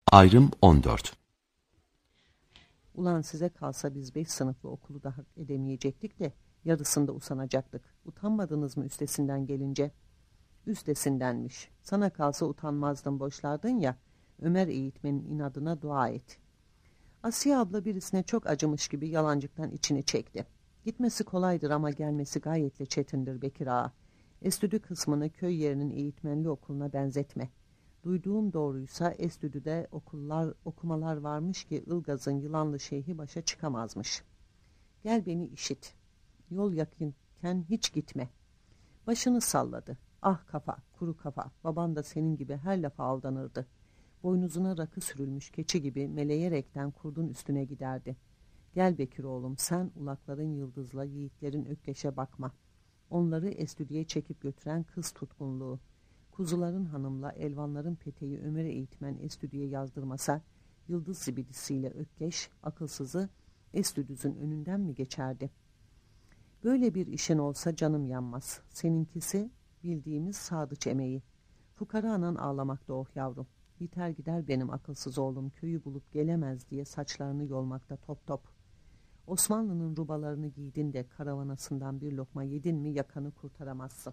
Ayrım 14. Ulan size kalsa biz 5 sınıflı okulu da hak edemeyecektik de yarısında usanacaktık. Utanmadınız mı üstesinden gelince? Üstesindenmiş. Sana kalsa utanmazdın, boşlardın ya. Ömer eğitmenin inadına dua et. Asiye abla birisine çok acımış gibi yalancıktan içini çekti. Gitmesi kolaydır ama gelmesi gayetle çetindir Bekir ağa. Estüdü kısmını köy yerinin eğitmenli okuluna benzetme. Duyduğum doğruysa Estüdü'de okumalar varmış ki Ilgaz'ın yılanlı şeyhi başa çıkamazmış. Gel beni işit. Yol yakınken hiç gitme. Başını salladı. Ah kafa, kuru kafa. Baban da senin gibi her lafa aldanırdı. Boynuzuna rakı sürülmüş keçi gibi meleyerekten kurdun üstüne giderdi. Gel Bekir oğlum, sen ulakların yıldızla yiğitlerin Ökkeş'e bakma. Onları Estüdü'ye çekip götüren kız tutkunluğu. Kuzuların hanımla elvanların peteği Ömer'e eğitmen Estüdü'ye yazdırmasa, yıldız zibidisiyle Ökkeş, akılsızı Estüdüz'ün önünden mi geçerdi? Böyle bir işin olsa canım yanmaz. Seninkisi bildiğimiz sadıç emeği. Fukara anan ağlamakta oh yavrum. Biter gider benim akılsız oğlum köyü bulup gelemez diye saçlarını yolmakta top top. Osmanlı'nın rubalarını giydin de karavanasından bir lokma yedin mi yakanı kurtaramazsın.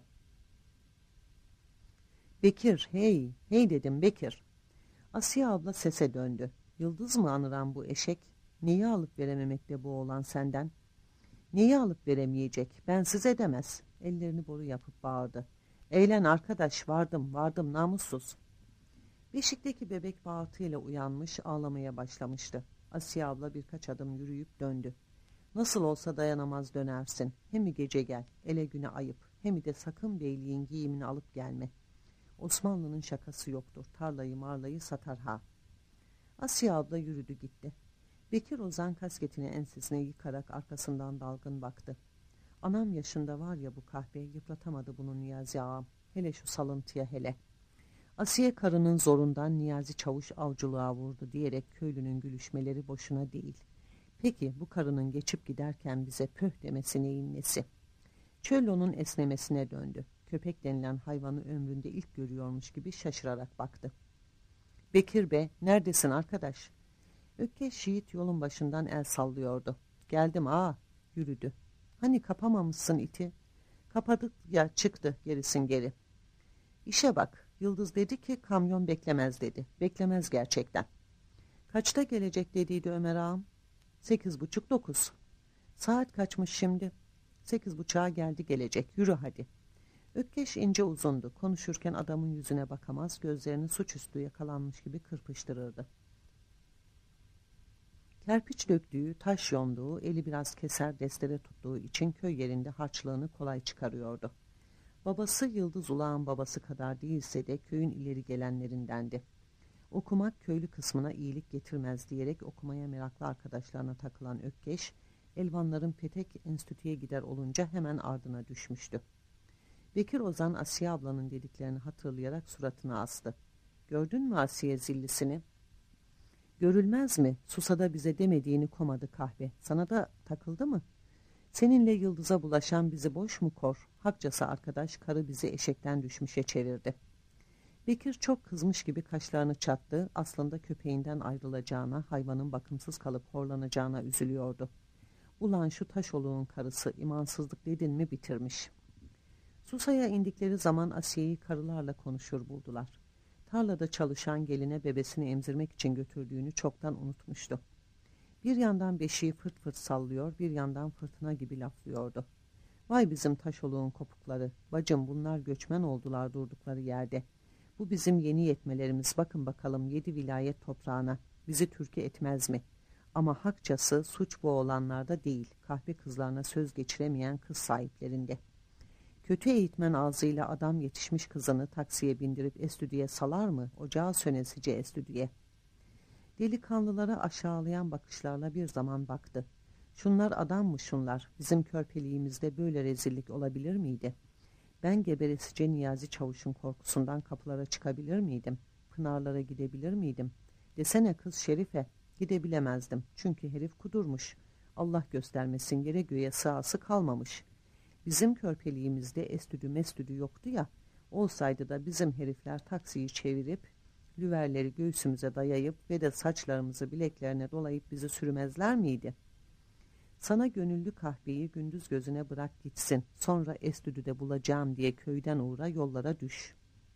Bekir, hey, hey dedim Bekir. Asiye abla sese döndü. Yıldız mı anıran bu eşek? Neyi alıp verememekte bu oğlan senden? Neyi alıp veremeyecek? Bensiz edemez. Ellerini boru yapıp bağırdı. Eğlen arkadaş, vardım namussuz. Beşikteki bebek bağırtıyla uyanmış, ağlamaya başlamıştı. Asiye abla birkaç adım yürüyüp döndü. Nasıl olsa dayanamaz dönersin. Hem gece gel, ele güne ayıp. Hem de sakın beyliğin giyimini alıp gelme. Osmanlı'nın şakası yoktur. Tarlayı marlayı satar ha. Asiye abla yürüdü gitti. Bekir Ozan kasketini ensesine yıkarak arkasından dalgın baktı. Anam yaşında var ya bu kahpe, yıpratamadı bunu Niyazi ağam. Hele şu salıntıya hele. Asiye karının zorundan Niyazi çavuş avcılığa vurdu diyerek köylünün gülüşmeleri boşuna değil. Peki bu karının geçip giderken bize pöh demesi neyin nesi? Çöllo'nun esnemesine döndü. Köpek denilen hayvanı ömründe ilk görüyormuş gibi şaşırarak baktı. Bekir be, neredesin arkadaş? Ökkeş yiğit yolun başından el sallıyordu. Geldim ağa, yürüdü. Hani kapamamışsın iti? Kapadık ya, çıktı gerisin geri. İşe bak, Yıldız dedi ki kamyon beklemez dedi. Beklemez gerçekten. Kaçta gelecek dediydi Ömer ağam? 8.30-9. Saat kaçmış şimdi? 8.30'a geldi gelecek, yürü hadi. Ökkeş ince uzundu. Konuşurken adamın yüzüne bakamaz, gözlerini suçüstü yakalanmış gibi kırpıştırırdı. Kerpiç döktüğü, taş yonduğu, eli biraz keser destere tuttuğu için köy yerinde harçlığını kolay çıkarıyordu. Babası Yıldız Ulağ'ın babası kadar değilse de köyün ileri gelenlerindendi. Okumak köylü kısmına iyilik getirmez diyerek okumaya meraklı arkadaşlarına takılan Ökkeş, elvanların petek enstitüye gider olunca hemen ardına düşmüştü. Bekir Ozan Asiye ablanın dediklerini hatırlayarak suratını astı. Gördün mü Asiye zillisini? Görülmez mi? Susada bize demediğini komadı kahve. Sana da takıldı mı? Seninle Yıldız'a bulaşan bizi boş mu kor? Hakçası arkadaş karı bizi eşekten düşmüşe çevirdi. Bekir çok kızmış gibi kaşlarını çattı. Aslında köpeğinden ayrılacağına, hayvanın bakımsız kalıp horlanacağına üzülüyordu. Ulan şu taşoluğun karısı imansızlık dedin mi bitirmiş. Susa'ya indikleri zaman Asiye'yi karılarla konuşur buldular. Tarlada çalışan geline bebesini emzirmek için götürdüğünü çoktan unutmuştu. Bir yandan beşiği fırt fırt sallıyor, bir yandan fırtına gibi laflıyordu. Vay bizim taşoluğun kopukları, bacım bunlar göçmen oldular durdukları yerde. Bu bizim yeni yetmelerimiz, bakın bakalım 7 vilayet toprağına, bizi Türkiye etmez mi? Ama hakçası suç bu olanlarda değil, kahve kızlarına söz geçiremeyen kız sahiplerinde. Kötü eğitmen ağzıyla adam yetişmiş kızını taksiye bindirip estüdüye salar mı? Ocağı sönesice estüdüye. Delikanlılara aşağılayan bakışlarla bir zaman baktı. Şunlar adam mı şunlar? Bizim körpeliğimizde böyle rezillik olabilir miydi? Ben geberesice Niyazi Çavuş'un korkusundan kapılara çıkabilir miydim? Pınarlara gidebilir miydim? Desene kız Şerife, gidebilemezdim. Çünkü herif kudurmuş. Allah göstermesin yere göğe sığası kalmamış. Bizim körpeliğimizde estüdü mestüdü yoktu ya, olsaydı da bizim herifler taksiyi çevirip lüverleri göğsümüze dayayıp ve de saçlarımızı bileklerine dolayıp bizi sürmezler miydi? Sana gönüllü kahveyi gündüz gözüne bırak gitsin, sonra Estüdü'de bulacağım diye köyden uğra, yollara düş.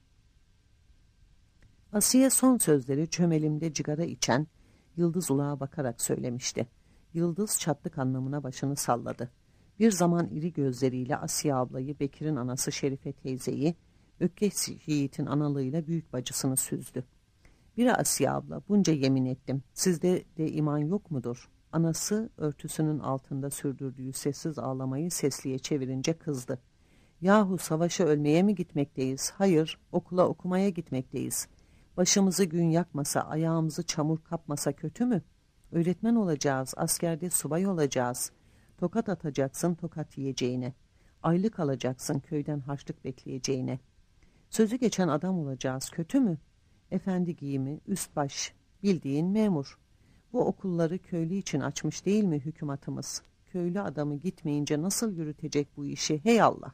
Asiye son sözleri çömelimde cigara içen Yıldız Ulak'a bakarak söylemişti. Yıldız çatlık anlamına başını salladı. Bir zaman iri gözleriyle Asiye ablayı, Bekir'in anası Şerife teyzeyi, Ökkeş Yiğit'in analığıyla büyük bacısını süzdü. Bir Asiye abla, bunca yemin ettim, sizde de iman yok mudur? Anası örtüsünün altında sürdürdüğü sessiz ağlamayı sesliye çevirince kızdı. Yahu savaşa ölmeye mi gitmekteyiz? Hayır, okula okumaya gitmekteyiz. Başımızı gün yakmasa, ayağımızı çamur kapmasa kötü mü? Öğretmen olacağız, askerde subay olacağız. Tokat atacaksın tokat yiyeceğine. Aylık alacaksın köyden harçlık bekleyeceğine. Sözü geçen adam olacağız, kötü mü? Efendi giyimi, üst baş, bildiğin memur. Bu okulları köylü için açmış değil mi hükümetimiz? Köylü adamı gitmeyince nasıl yürütecek bu işi, hey Allah!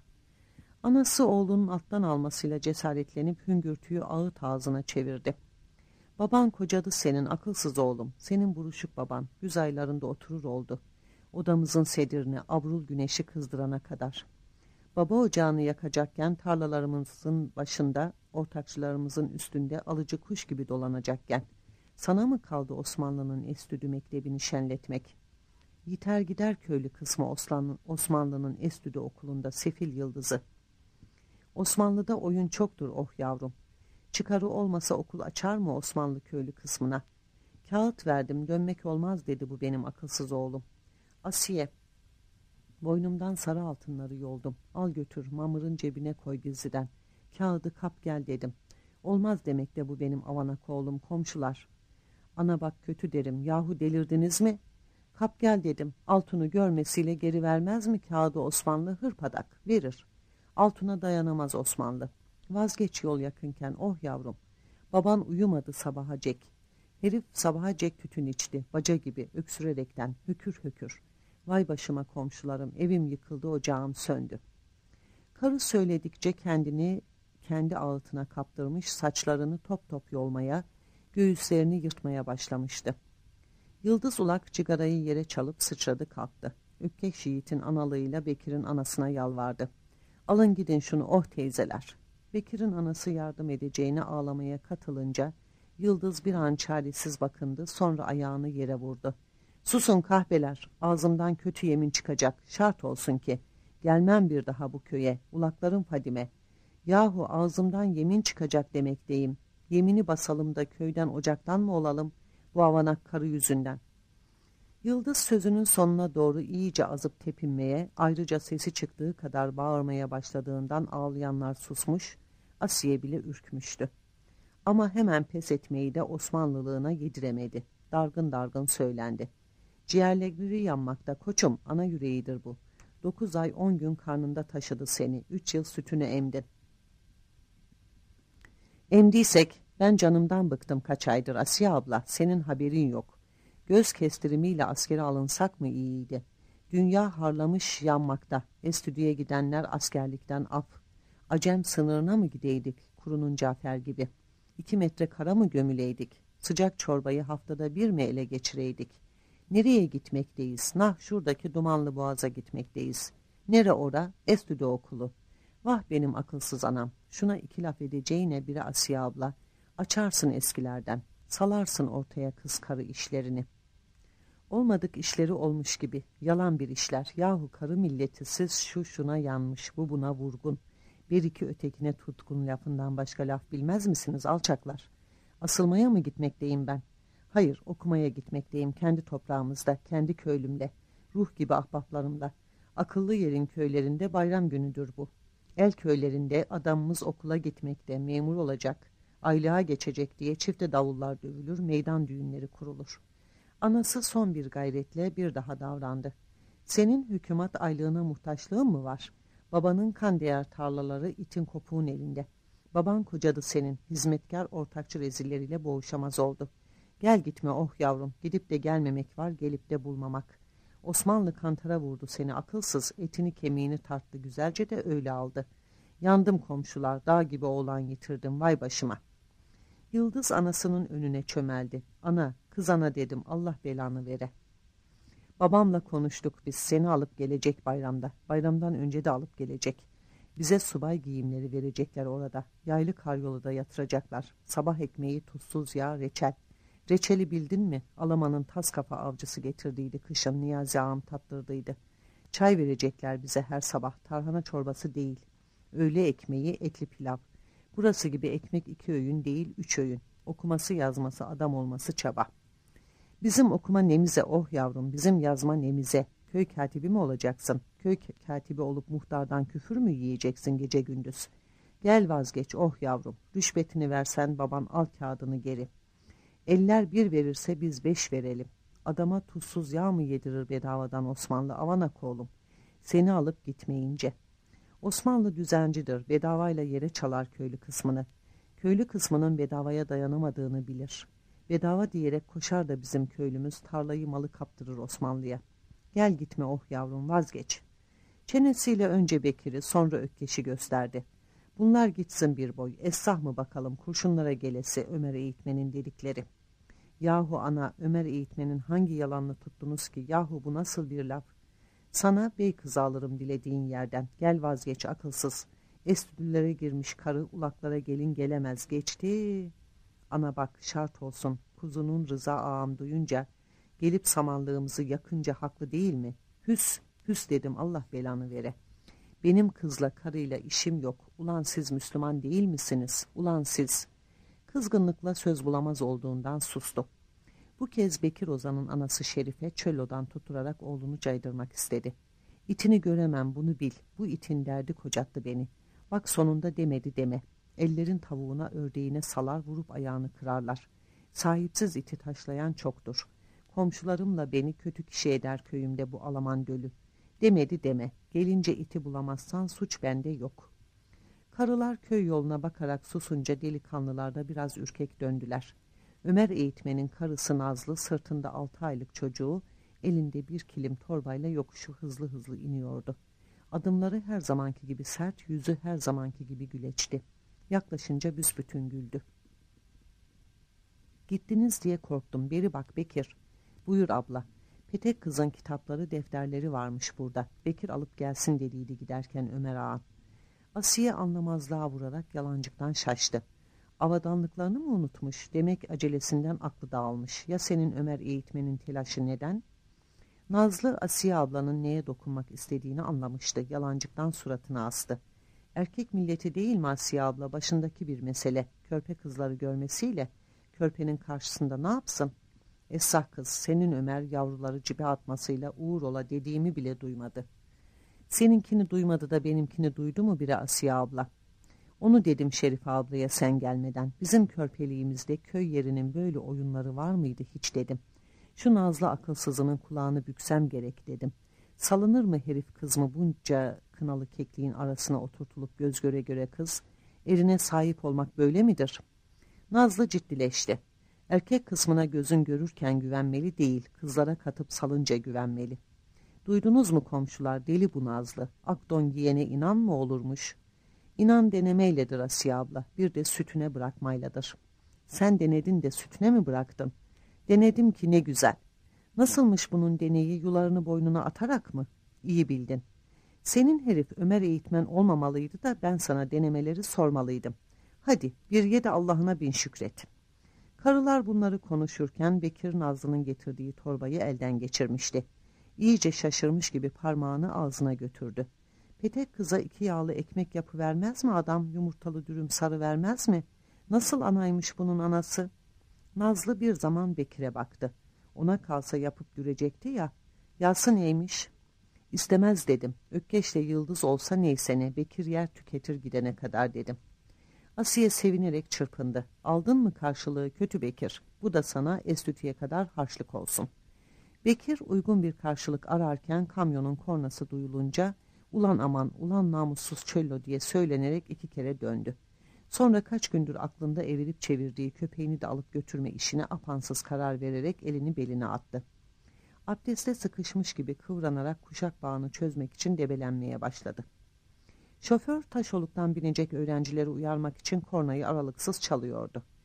Anası oğlunun alttan almasıyla cesaretlenip hüngürtüyü ağıt ağzına çevirdi. Baban kocadı senin akılsız oğlum, senin buruşuk baban, güz aylarında oturur oldu. Odamızın sedirini avrul güneşi kızdırana kadar. Baba ocağını yakacakken tarlalarımızın başında, ortakçılarımızın üstünde alıcı kuş gibi dolanacakken, sana mı kaldı Osmanlı'nın Estüdü mektebini şenletmek? Yiter gider köylü kısmı Osmanlı'nın Estüdü okulunda sefil yıldızı. Osmanlı'da oyun çoktur oh yavrum. Çıkarı olmasa okul açar mı Osmanlı köylü kısmına? Kağıt verdim, dönmek olmaz dedi bu benim akılsız oğlum. Asiye, boynumdan sarı altınları yoldum. Al götür, mamırın cebine koy gizliden. Kağıdı kap gel dedim. Olmaz demek de bu benim avanak oğlum, komşular. Ana bak kötü derim, yahu delirdiniz mi? Kap gel dedim, altını görmesiyle geri vermez mi kağıdı Osmanlı? Hırpadak, verir. Altına dayanamaz Osmanlı. Vazgeç yol yakınken oh yavrum. Baban uyumadı sabaha cek. Herif sabaha cek tütün içti, baca gibi öksürerekten hökür hökür. Vay başıma komşularım, evim yıkıldı, ocağım söndü. Karı söyledikçe kendini kendi ağıtına kaptırmış, saçlarını top top yolmaya, göğüslerini yırtmaya başlamıştı. Yıldız Ulak cigarayı yere çalıp sıçradı kalktı. Ökkeş Yiğit'in analığıyla Bekir'in anasına yalvardı. Alın gidin şunu oh teyzeler. Bekir'in anası yardım edeceğine ağlamaya katılınca Yıldız bir an çaresiz bakındı, sonra ayağını yere vurdu. Susun kahpeler, ağzımdan kötü yemin çıkacak, şart olsun ki. Gelmem bir daha bu köye, ulaklarım Fadime. Yahu ağzımdan yemin çıkacak demekteyim. Yemini basalım da köyden ocaktan mı olalım bu avanak karı yüzünden? Yıldız sözünün sonuna doğru iyice azıp tepinmeye, ayrıca sesi çıktığı kadar bağırmaya başladığından ağlayanlar susmuş, Asiye bile ürkmüştü. Ama hemen pes etmeyi de Osmanlılığına yediremedi. Dargın dargın söylendi. Ciğerleri yanmakta koçum, ana yüreğidir bu. 9 ay 10 gün karnında taşıdı seni, 3 yıl sütünü emdin. Emdiysek ben canımdan bıktım kaç aydır Asiye abla, senin haberin yok. Göz kestirimiyle askere alınsak mı iyiydi? Dünya harlamış yanmakta, Estüdü'ye gidenler askerlikten af. Acem sınırına mı gideydik kurunun Cafer gibi? 2 metre kara mı gömüleydik? Sıcak çorbayı haftada bir mi ele geçireydik? Nereye gitmekteyiz? Nah şuradaki dumanlı boğaza gitmekteyiz. Nere ora? Estüdü okulu. Vah benim akılsız anam. Şuna 2 laf edeceğine biri Asiye abla. Açarsın eskilerden. Salarsın ortaya kız karı işlerini. Olmadık işleri olmuş gibi. Yalan bir işler. Yahu karı milleti siz şu şuna yanmış, bu buna vurgun. Bir iki ötekine tutkun lafından başka laf bilmez misiniz alçaklar? Asılmaya mı gitmekteyim ben? Hayır, okumaya gitmekteyim kendi toprağımızda, kendi köylümle, ruh gibi ahbaplarımla. Akıllı yerin köylerinde bayram günüdür bu. El köylerinde adamımız okula gitmekte, memur olacak, aylığa geçecek diye çifte davullar dövülür, meydan düğünleri kurulur. Anası son bir gayretle bir daha davrandı. Senin hükümet aylığına muhtaçlığın mı var? Babanın kan değer tarlaları itin kopuğun elinde. Baban kocadı senin, hizmetkar ortakçı rezilleriyle boğuşamaz oldu. Gel gitme oh yavrum, gidip de gelmemek var, gelip de bulmamak. Osmanlı kantara vurdu seni akılsız, etini kemiğini tarttı güzelce de öyle aldı. Yandım komşular, dağ gibi oğlan yitirdim, vay başıma. Yıldız anasının önüne çömeldi. Ana, kız ana dedim, Allah belanı vere. Babamla konuştuk biz, seni alıp gelecek bayramda. Bayramdan önce de alıp gelecek. Bize subay giyimleri verecekler orada. Yaylı karyolada yatıracaklar. Sabah ekmeği, tuzsuz yağ, reçel. Reçeli bildin mi? Alamanın tas kafa avcısı getirdiydi kışın. Niyazi ağam tattırdıydı. Çay verecekler bize her sabah. Tarhana çorbası değil. Öğle ekmeği, etli pilav. Burası gibi ekmek 2 öğün değil 3 öğün. Okuması yazması, adam olması çaba. Bizim okuma nemize oh yavrum, bizim yazma nemize. Köy katibi mi olacaksın? Köy katibi olup muhtardan küfür mü yiyeceksin gece gündüz? Gel vazgeç oh yavrum. Rüşvetini versen baban al kağıdını geri. Eller 1 verirse biz 5 verelim. Adama tuzsuz yağ mı yedirir bedavadan Osmanlı avanak oğlum? Seni alıp gitmeyince. Osmanlı düzencidir. Bedavayla yere çalar köylü kısmını. Köylü kısmının bedavaya dayanamadığını bilir. Bedava diyerek koşar da bizim köylümüz tarlayı malı kaptırır Osmanlı'ya. Gel gitme oh yavrum vazgeç. Çenesiyle önce Bekir'i sonra Ökkeş'i gösterdi. Bunlar gitsin bir boy. Essah mı bakalım kurşunlara gelesi Ömer eğitmenin dedikleri. Yahu ana Ömer eğitmenin hangi yalanını tuttunuz ki? Yahu bu nasıl bir laf? Sana bey kızı alırım dilediğin yerden. Gel vazgeç akılsız. Estüdülere girmiş karı ulaklara gelin gelemez geçti. Ana bak şart olsun kuzunun Rıza ağam duyunca gelip samanlığımızı yakınca haklı değil mi? Hüs, hüs dedim Allah belanı vere. Benim kızla karıyla işim yok. Ulan siz Müslüman değil misiniz? Ulan siz. Kızgınlıkla söz bulamaz olduğundan sustu. Bu kez Bekir Ozan'ın anası Şerife çöllodan tuturarak oğlunu caydırmak istedi. İtini göremem bunu bil. Bu itin derdi kocattı beni. Bak sonunda demedi deme. Ellerin tavuğuna ördeğine salar vurup ayağını kırarlar. Sahipsiz iti taşlayan çoktur. Komşularımla beni kötü kişi eder köyümde bu Alaman gölü. Demedi deme. Gelince iti bulamazsan suç bende yok. Karılar köy yoluna bakarak susunca delikanlılar da biraz ürkek döndüler. Ömer eğitmenin karısı Nazlı sırtında 6 aylık çocuğu elinde bir kilim torbayla yokuşu hızlı hızlı iniyordu. Adımları her zamanki gibi sert, yüzü her zamanki gibi güleçti. Yaklaşınca büsbütün güldü. Gittiniz diye korktum. Beri bak Bekir. Buyur abla. Petek kızın kitapları, defterleri varmış burada. Bekir alıp gelsin dediydi giderken Ömer ağa. Asiye anlamazlığa vurarak yalancıktan şaştı. Avadanlıklarını mı unutmuş? Demek acelesinden aklı dağılmış. Ya senin Ömer eğitmenin telaşı neden? Nazlı Asiye ablanın neye dokunmak istediğini anlamıştı. Yalancıktan suratını astı. Erkek milleti değil mi Asiye abla? Başındaki bir mesele. Körpe kızları görmesiyle körpenin karşısında ne yapsın? Esah kız senin Ömer yavruları cibe atmasıyla uğur ola dediğimi bile duymadı. Seninkini duymadı da benimkini duydu mu biri Asiye abla? Onu dedim Şerife ablaya sen gelmeden. Bizim körpeliğimizde köy yerinin böyle oyunları var mıydı hiç dedim. Şu Nazlı akılsızının kulağını büksem gerek dedim. Salınır mı herif kız mı bunca kınalı kekliğin arasına oturtulup göz göre göre kız? Erine sahip olmak böyle midir? Nazlı ciddileşti. Erkek kısmına gözün görürken güvenmeli değil, kızlara katıp salınca güvenmeli. Duydunuz mu komşular deli bu Nazlı. Akdon giyene inan mı olurmuş? İnan denemeyledir Asiye abla, bir de sütüne bırakmayladır. Sen denedin de sütüne mi bıraktın? Denedim ki ne güzel. Nasılmış bunun deneyi yularını boynuna atarak mı? İyi bildin. Senin herif Ömer eğitmen olmamalıydı da ben sana denemeleri sormalıydım. Hadi bir ye de Allah'ına bin şükret. Karılar bunları konuşurken Bekir Nazlı'nın getirdiği torbayı elden geçirmişti. İyice şaşırmış gibi parmağını ağzına götürdü. Petek kıza 2 yağlı ekmek yapıvermez mi adam, yumurtalı dürüm sarı vermez mi? Nasıl anaymış bunun anası? Nazlı bir zaman Bekir'e baktı. Ona kalsa yapıp dürecekti ya. Yası neymiş? İstemez dedim. Ökkeş'le Yıldız olsa neyse ne, Bekir yer tüketir gidene kadar dedim. Asiye sevinerek çırpındı. Aldın mı karşılığı kötü Bekir? Bu da sana estütüye kadar harçlık olsun. Bekir uygun bir karşılık ararken kamyonun kornası duyulunca ulan aman ulan namussuz çöllo diye söylenerek 2 kere döndü. Sonra kaç gündür aklında evirip çevirdiği köpeğini de alıp götürme işine apansız karar vererek elini beline attı. Abdeste sıkışmış gibi kıvranarak kuşak bağını çözmek için debelenmeye başladı. Şoför taşoluktan binecek öğrencileri uyarmak için kornayı aralıksız çalıyordu.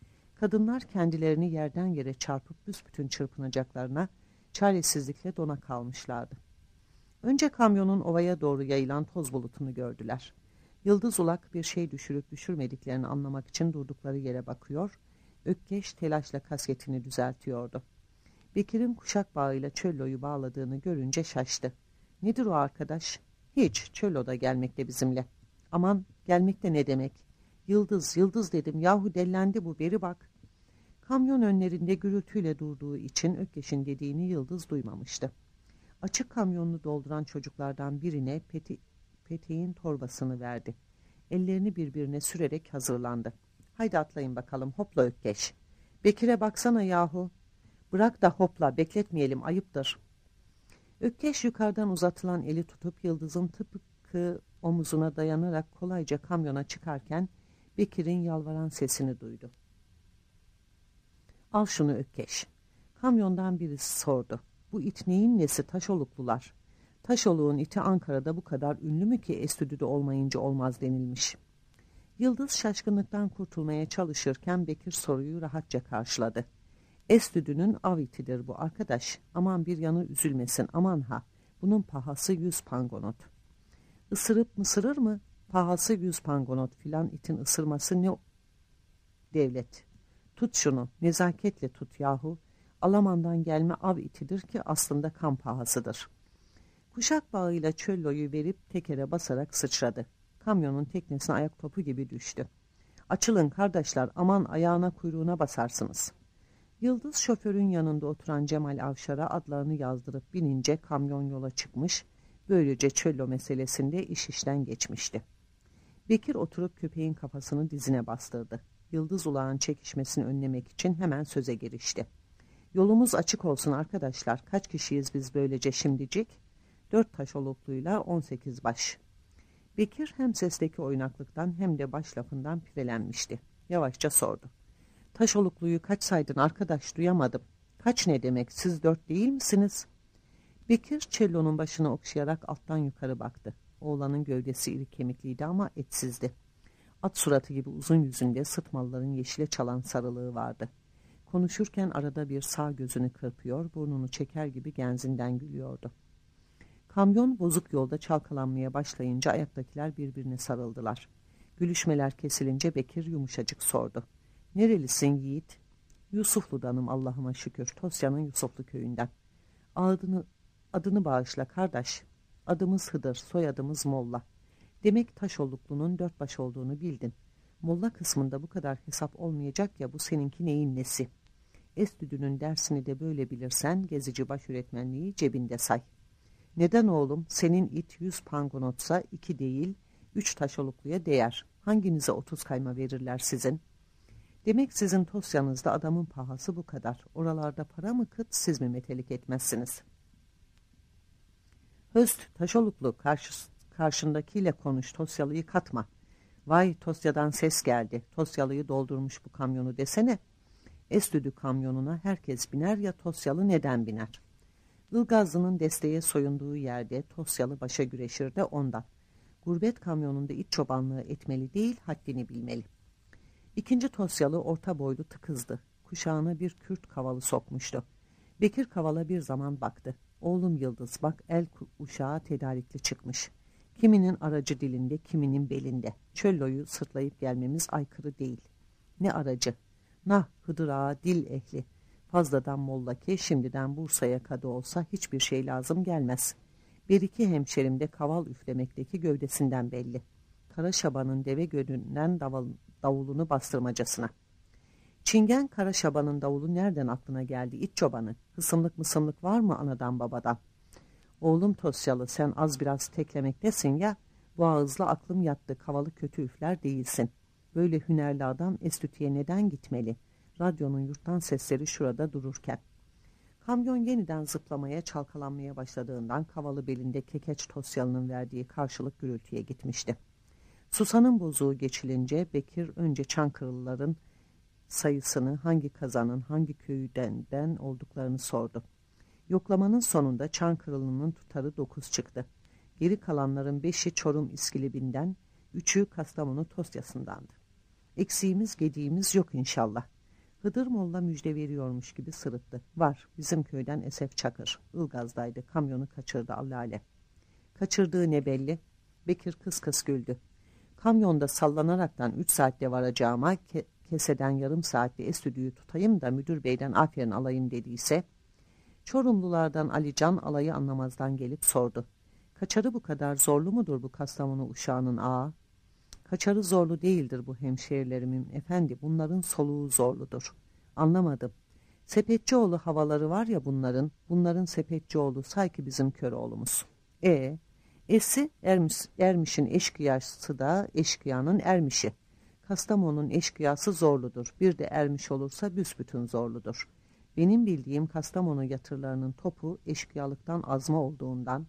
Kadınlar kendilerini yerden yere çarpıp büsbütün çırpınacaklarına çaresizlikle dona kalmışlardı. Önce kamyonun ovaya doğru yayılan toz bulutunu gördüler. Yıldız Ulak bir şey düşürüp düşürmediklerini anlamak için durdukları yere bakıyor, Ökkeş telaşla kasketini düzeltiyordu. Bekir'in kuşak bağıyla Çöllo'yu bağladığını görünce şaştı. Nedir o arkadaş? Hiç, Çöllo da gelmekte bizimle. Aman, gelmekte ne demek? Yıldız, Yıldız dedim, yahu dellendi bu, beri bak. Kamyon önlerinde gürültüyle durduğu için Ökkeş'in dediğini Yıldız duymamıştı. Açık kamyonunu dolduran çocuklardan birine peteğin torbasını verdi. Ellerini birbirine sürerek hazırlandı. Haydi atlayın bakalım, hopla Ökkeş. Bekir'e baksana yahu. Bırak da hopla, bekletmeyelim, ayıptır. Ökkeş yukarıdan uzatılan eli tutup Yıldız'ın tıpkı omuzuna dayanarak kolayca kamyona çıkarken Bekir'in yalvaran sesini duydu. Al şunu Ökkeş. Kamyondan birisi sordu. Bu it neyin nesi Taşoluklular? Taşoluk'un iti Ankara'da bu kadar ünlü mü ki estüdyoda olmayınca olmaz denilmiş. Yıldız şaşkınlıktan kurtulmaya çalışırken Bekir soruyu rahatça karşıladı. Estüdünün av itidir bu arkadaş. Aman bir yanı üzülmesin, aman ha. Bunun pahası 100 pangonot. Isırıp mısırır mı? Pahası 100 pangonot filan itin ısırması ne devlet. Tut şunu, nezaketle tut yahu. Alaman'dan gelme av itidir ki aslında kan pahasıdır. Kuşak bağıyla Çöllo'yu verip tekere basarak sıçradı. Kamyonun teknesine ayak topu gibi düştü. Açılın kardeşler, aman ayağına kuyruğuna basarsınız. Yıldız şoförün yanında oturan Cemal Avşar'a adlarını yazdırıp binince kamyon yola çıkmış, böylece Çöllo meselesinde iş işten geçmişti. Bekir oturup köpeğin kafasını dizine bastırdı. Yıldız Ulağ'ın çekişmesini önlemek için hemen söze girişti. Yolumuz açık olsun arkadaşlar, kaç kişiyiz biz böylece şimdicik? 4 Taşolukluyla 18 baş. Bekir hem sesteki oynaklıktan hem de baş lafından pirelenmişti. Yavaşça sordu. Taşolukluyu kaç saydın arkadaş, duyamadım. Kaç ne demek, siz 4 değil misiniz? Bekir çellonun başını okşayarak alttan yukarı baktı. Oğlanın gövdesi iri kemikliydi ama etsizdi. At suratı gibi uzun yüzünde sıtmalıların yeşile çalan sarılığı vardı. Konuşurken arada bir sağ gözünü kırpıyor, burnunu çeker gibi genzinden gülüyordu. Kamyon bozuk yolda çalkalanmaya başlayınca ayaktakiler birbirine sarıldılar. Gülüşmeler kesilince Bekir yumuşacık sordu. Nerelisin yiğit? Yusuflu'danım Allah'ıma şükür, Tosya'nın Yusuflu köyünden. Adını bağışla kardeş. Adımız Hıdır, soyadımız Molla. Demek Taşoluklu'nun 4 baş olduğunu bildin. Molla kısmında bu kadar hesap olmayacak ya, bu seninki neyin nesi? Estüdünün dersini de böyle bilirsen gezici baş öğretmenliği cebinde say. Neden oğlum, senin it 100 pangonotsa 2 değil 3 Taşoluklu'ya değer. Hanginize 30 kayma verirler sizin? Demek sizin Tosya'nızda adamın pahası bu kadar. Oralarda para mı kıt, siz mi metelik etmezsiniz? Höst Taşoluklu, karşındakiyle konuş, Tosyalı'yı katma. Vay, Tosya'dan ses geldi. Tosyalı'yı doldurmuş bu kamyonu desene. Estüdü kamyonuna herkes biner ya, Tosyalı neden biner? Ilgazlı'nın desteğe soyunduğu yerde Tosyalı başa güreşir de ondan. Gurbet kamyonunda iç çobanlığı etmeli değil, haddini bilmeli. İkinci Tosyalı orta boylu tıkızdı. Kuşağına bir Kürt kavalı sokmuştu. Bekir kavala bir zaman baktı. Oğlum Yıldız bak, el uşağı tedarikli çıkmış. Kiminin aracı dilinde, kiminin belinde. Çöllo'yu sırtlayıp gelmemiz aykırı değil. Ne aracı? Nah Hıdır ağa dil ehli. Fazladan molla ki şimdiden Bursa'ya kadı olsa hiçbir şey lazım gelmez. Bir iki hemşerim de kaval üflemekteki gövdesinden belli. Kara Şaban'ın deve gönlünden davulunu bastırmacasına. Çingen Kara Şaban'ın davulu nereden aklına geldi iç çobanı? Hısımlık mısımlık var mı anadan babadan? Oğlum Tosyalı, sen az biraz teklemektesin ya, bu ağızla aklım yattı, kavalı kötü üfler değilsin. Böyle hünerli adam estütüye neden gitmeli? Radyonun yurttan sesleri şurada dururken. Kamyon yeniden zıplamaya, çalkalanmaya başladığından kavalı belinde Kekeç Tosyalı'nın verdiği karşılık gürültüye gitmişti. Susanın bozuğu geçilince Bekir önce Çankırılıların sayısını, hangi kazanın hangi köyden olduklarını sordu. Yoklamanın sonunda Çankırılı'nın tutarı 9 çıktı. Geri kalanların 5'i Çorum İskilibinden, 3'ü Kastamonu Tosya'sındandı. Eksiğimiz gediğimiz yok inşallah. Hıdır Molla müjde veriyormuş gibi sırıttı. Var, bizim köyden Esef Çakır. Ilgaz'daydı, kamyonu kaçırdı Allale. Kaçırdığı ne belli? Bekir kıs kıs güldü. Kamyonda sallanaraktan 3 saatte varacağıma keseden yarım saatte estüdüyü tutayım da müdür beyden aferin alayım dediyse, Çorumlulardan Alican alayı anlamazdan gelip sordu. Kaçarı bu kadar zorlu mudur bu Kastamonu uşağının ağa? Kaçarı zorlu değildir bu hemşehrilerimin efendi, bunların soluğu zorludur. Anlamadım. Sepetçioğlu havaları var ya bunların Sepetçioğlu sanki bizim Köroğlumuz. Esi Ermiş'in eşkıyası da eşkıyanın Ermiş'i. Kastamonu'nun eşkıyası zorludur. Bir de Ermiş olursa büsbütün zorludur. Benim bildiğim Kastamonu yatırlarının topu eşkıyalıktan azma olduğundan,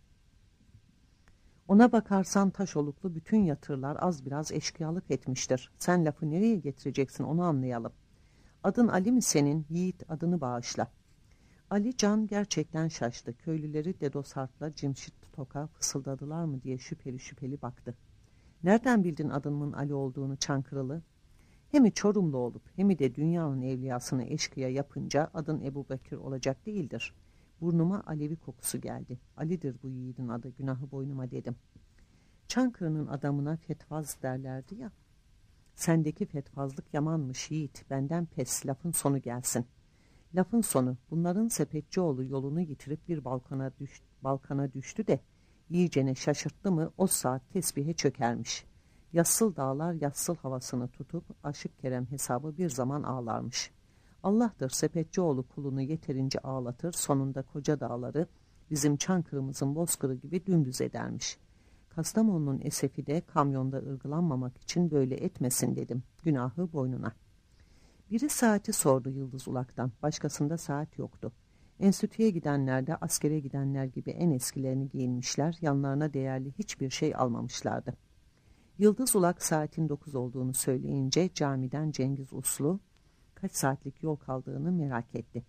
ona bakarsan Taşoluklu bütün yatırlar az biraz eşkıyalık etmiştir. Sen lafı nereye getireceksin onu anlayalım. Adın Ali mi senin? Yiğit, adını bağışla. Ali Can gerçekten şaştı. Köylüleri Dedos Harp'la Cimşit Tok'a fısıldadılar mı diye şüpheli şüpheli baktı. Nereden bildin adımın Ali olduğunu Çankırılı? Hem Çorumlu olup hem de dünyanın evliyasını eşkıya yapınca adın Ebu Bekir olacak değildir. Burnuma Alevi kokusu geldi. Ali'dir bu yiğidin adı, günahı boynuma dedim. Çankırı'nın adamına fetvaz derlerdi ya. Sendeki fetvazlık yamanmış yiğit, benden pes, lafın sonu gelsin. Lafın sonu, bunların Sepetçioğlu yolunu yitirip bir balkana düştü de iyicene şaşırttı mı o saat tesbihe çökermiş. Yassıl dağlar yassıl havasını tutup Aşık Kerem hesabı bir zaman ağlarmış. Allah'tır Sepetçioğlu kulunu yeterince ağlatır, sonunda koca dağları bizim Çankırı'mızın bozkırı gibi dümdüz edermiş. Kastamonu'nun esefi de kamyonda ırgılanmamak için böyle etmesin dedim, günahı boynuna. Biri saati sordu Yıldız Ulak'tan, başkasında saat yoktu. Enstitüye gidenler de askere gidenler gibi en eskilerini giyinmişler, yanlarına değerli hiçbir şey almamışlardı. Yıldız Ulak saatin 9 olduğunu söyleyince camiden Cengiz Uslu kaç saatlik yol kaldığını merak etti.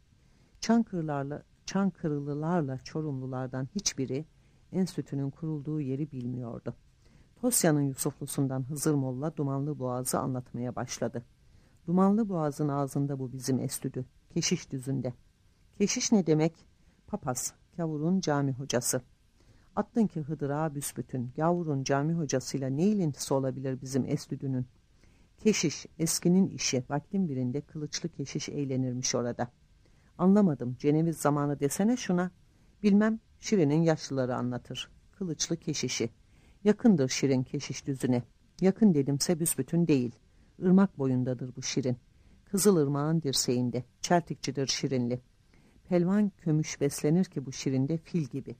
Çankırılılarla Çorumlulardan hiçbiri enstitünün kurulduğu yeri bilmiyordu. Tosya'nın Yusuflusundan Hızır Molla Dumanlı Boğaz'ı anlatmaya başladı. Dumanlı Boğaz'ın ağzında bu bizim estüdü, Keşiş düzünde. Keşiş ne demek? Papaz, gavurun cami hocası. Attın ki Hıdır'a büsbütün, gavurun cami hocasıyla ne ilintisi olabilir bizim estüdünün? Keşiş, eskinin işi, vaktin birinde kılıçlı keşiş eğlenirmiş orada. Anlamadım, Ceneviz zamanı desene şuna. Bilmem, Şirin'in yaşlıları anlatır. Kılıçlı keşişi. Yakındır Şirin keşiş düzüne. Yakın dedimse büsbütün değil. Irmak boyundadır bu Şirin. Kızılırmağın dirseğinde. Çeltikçidir Şirinli. Pelvan kömüş beslenir ki bu Şirin'de fil gibi.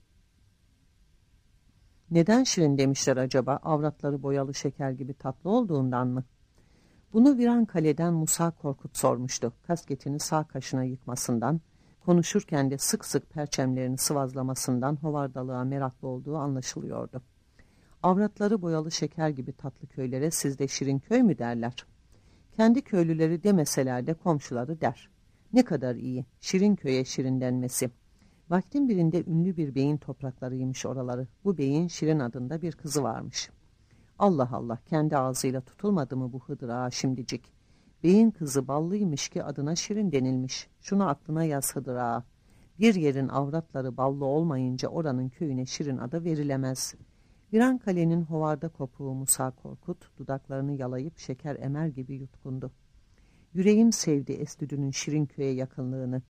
Neden Şirin demişler acaba? Avratları boyalı şeker gibi tatlı olduğundan mı? Bunu Virankale'den Musa Korkut sormuştu. Kasketini sağ kaşına yıkmasından, konuşurken de sık sık perçemlerini sıvazlamasından hovardalığa meraklı olduğu anlaşılıyordu. Avratları boyalı şeker gibi tatlı köylere sizde Şirin köy mü derler? Kendi köylüleri demeseler de komşuları der. Ne kadar iyi, Şirin köye Şirin denmesi. Vaktin birinde ünlü bir beyin topraklarıymış oraları. Bu beyin Şirin adında bir kızı varmış. Allah Allah, kendi ağzıyla tutulmadı mı bu Hıdır ağa şimdicik? Beyin kızı ballıymış ki adına Şirin denilmiş. Şunu aklına yaz Hıdır ağa. Bir yerin avratları ballı olmayınca oranın köyüne Şirin adı verilemez. Virankale'nin hovarda kopuğu Musa Korkut dudaklarını yalayıp şeker emer gibi yutkundu. Yüreğim sevdi estüdünün Şirin köye yakınlığını.